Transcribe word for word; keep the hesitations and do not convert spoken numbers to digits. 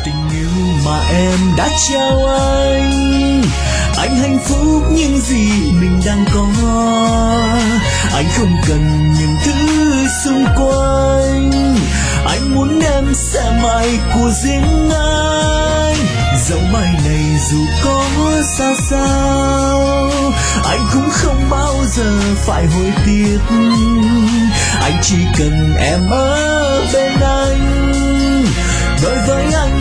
Tình yêu mà em đã trao anh, anh hạnh phúc những gì mình đang có. Anh không cần những thứ xung quanh, anh muốn em sẽ mãi của riêng anh. Dẫu mai này dù có xa sao, anh cũng không bao giờ phải hối tiếc. Anh chỉ cần em ở bên anh, đối với anh